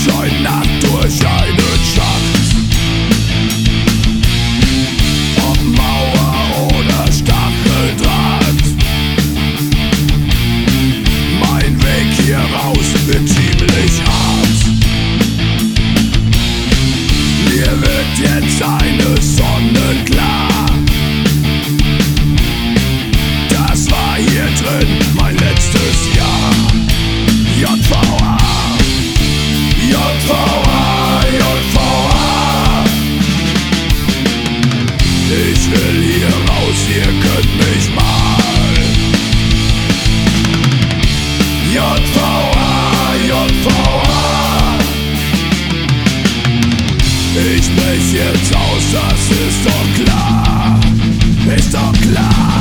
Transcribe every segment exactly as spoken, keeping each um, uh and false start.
scheuen Nacht durch einen Schacht. Ob Mauer oder Stacheldraht, mein Weg hier raus wird ziemlich hart. Mir wird jetzt eine Sonne klar. Das war hier drin mein letztes Jahr. J V A, J V A, J V A. Ich will hier raus, ihr könnt mich mal. J V A, J V A. Ich brech jetzt aus, das ist doch klar, ist doch klar.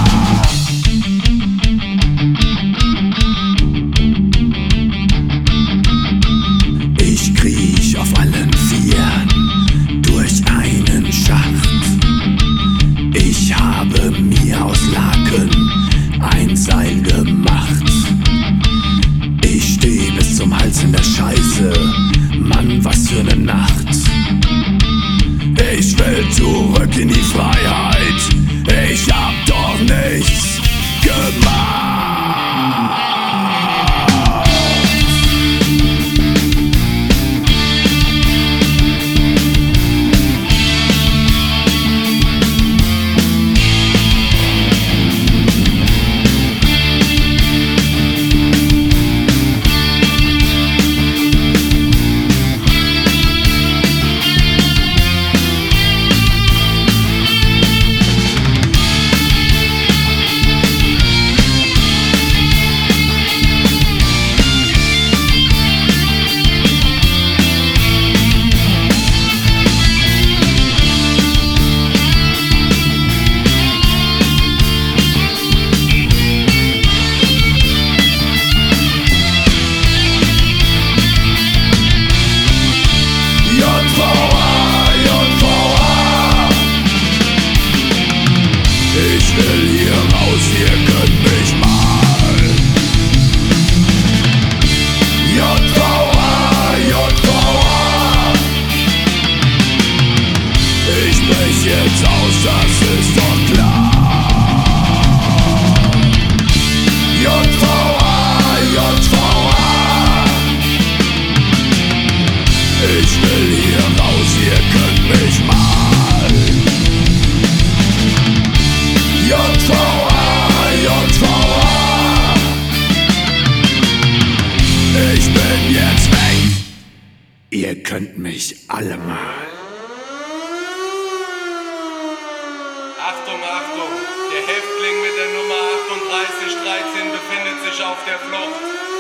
Ich kriech auf allen Vieren durch einen Schacht. Ich habe mir aus Laken ein Seil gemacht. Ich steh bis zum Hals in der Scheiße, Mann, was für ne Nacht. Ich will zurück in die Freiheit, ich hab doch nichts gemacht. Ich will hier raus, ihr könnt mich mal. J V A, J V A. Ich brech jetzt aus, das ist doch klar. J V A, J V A. Ich will hier raus, ihr könnt mich mal. J V A, J V A. Ich bin jetzt weg. Ihr könnt mich alle mal. Achtung, Achtung! Der Häftling mit der Nummer achtunddreißig dreizehn befindet sich auf der Flucht.